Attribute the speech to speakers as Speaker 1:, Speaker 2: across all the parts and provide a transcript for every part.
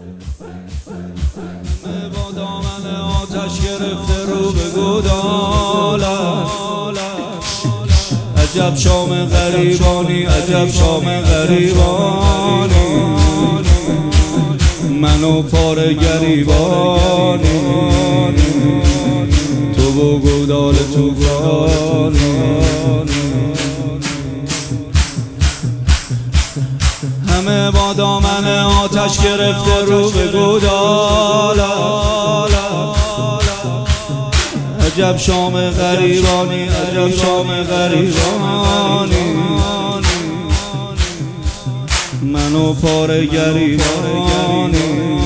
Speaker 1: با دامن آتش گرفته رو به گودالم. عجب شام غریبانی، عجب شام غریبانی، منو پاره گریبانی، تو با گودال توفانی. همه با دامن آتش گرفته رو به گودالم. عجب شام غریبانی، عجب شام غریبانی، منو پاره گریبانی،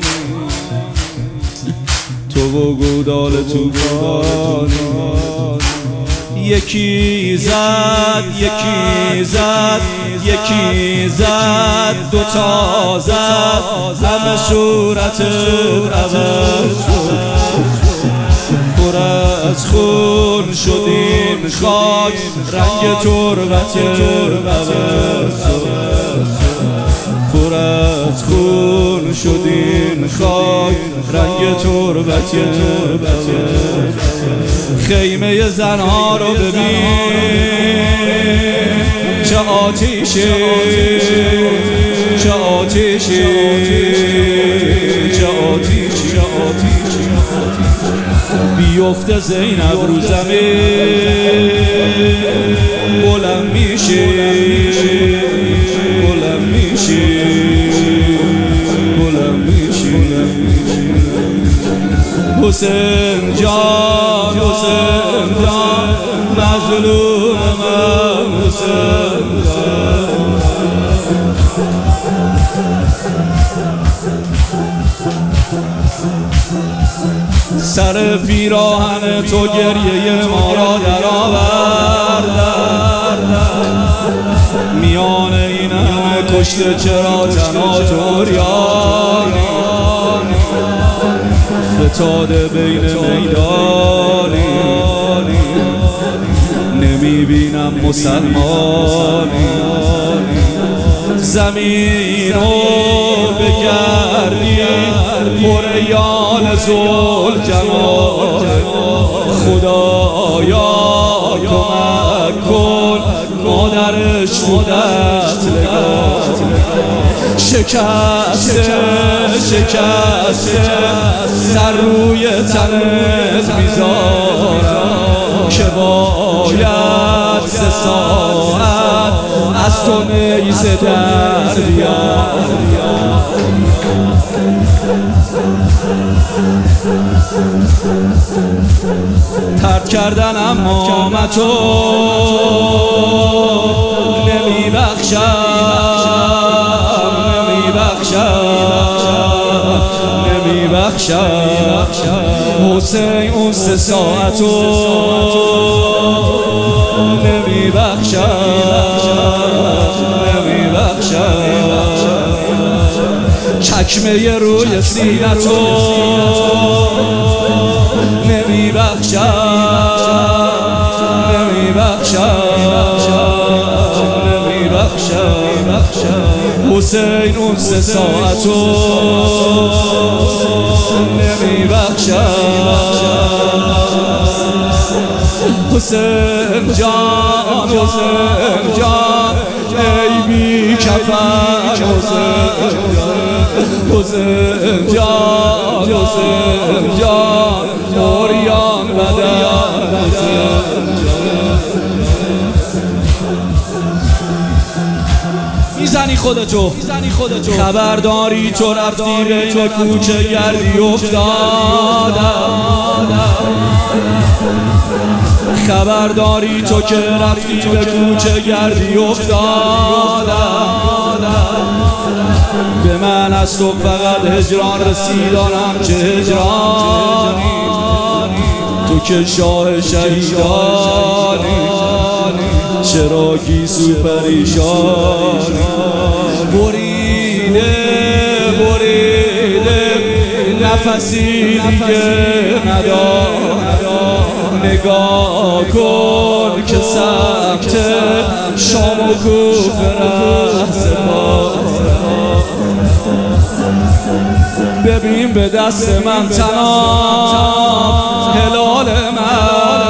Speaker 1: تو با گودال توفانی. یکی زد یکی زد یکی زد، دوتا زد، همه صورت عوض شد. پر از خون شدیم خاک، رنگ تربت عوض شد. پر از خون شدیم خاک، رنگ تربت عوض شد. خیمه زنها رو ببین، چه آتیشی، چه آتیشی، چه آتیشی. بیفته زینب رو زمین، بلند میشی، بلند میشی، بلند میشی. حسین جان، حسین جان، مظلومم حسین جان. سر پیراهن تو گریه ما را در آوردن، میان این همه کشته چرا تنها طوریانی، فتاده بین میدانی، نمیبینم مسلمانی. زمین رو بگردی پریان ذوالجلال، خدایا کمک کن مادرش خودت لگات. شکسته شکسته سر روی تنت میذارم، که باید 3 ساعت از تو نیزه در بیارم. ترک کردن امامتو نمیبخشم، نمیبخشم، نمیبخشم. حسین اون 3 ساعتو نمیبخشم، نمیبخشم. چکمه روی سینتو نمیبخشم، نمیبخشم، نمیبخشم. حسین اون 3 ساعتو نمیبخشم. حسین جان، حسین جان، ای بی کفن حسین جان، حسین جان، حسین جان، موریان بدن حسین جان. میزنی خودتو، خبرداری تو رفتی بین کوچه گردی افتادم، خبرداری تو که رفتی به کوچه گردی افتادم. به من از تو فقط هجران رسیدانم، چه هجرانی، تو که شاه شهیدانی، چرا گیسو پریشانی. بریده بریده نفسی دیگه ندارم، نگاه کن که سمت شام و کوفه ره سپاه. ببین به دست من تناب هلال من،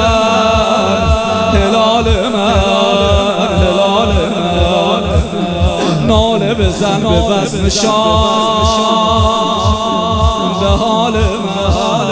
Speaker 1: هلال من، هلال من، ناله بزن به بزم شام به حال من.